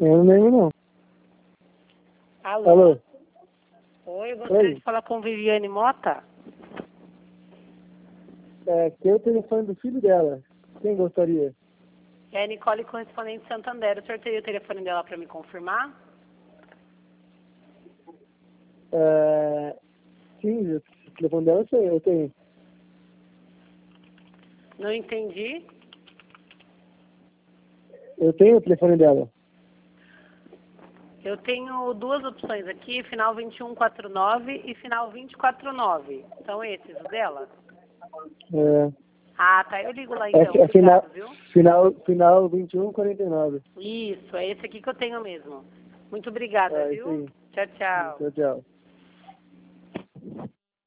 Eu não lembro, não. Alô? Alô? Oi, eu gostaria Oi? de falar com Viviane Mota. Que é o telefone do filho dela. Quem gostaria? É a Nicole, correspondente Santander. O senhor teria o telefone dela para me confirmar? Sim, o telefone dela eu tenho. Não entendi. Eu tenho o telefone dela. Eu tenho duas opções aqui, final 2149 e final 2049. São esses os dela? É, Ah, tá. Eu ligo lá então. final, Obrigado, viu? final 2149. Isso, é esse aqui que eu tenho mesmo. Muito obrigada, Isso viu? aí. Tchau, tchau. Tchau, tchau.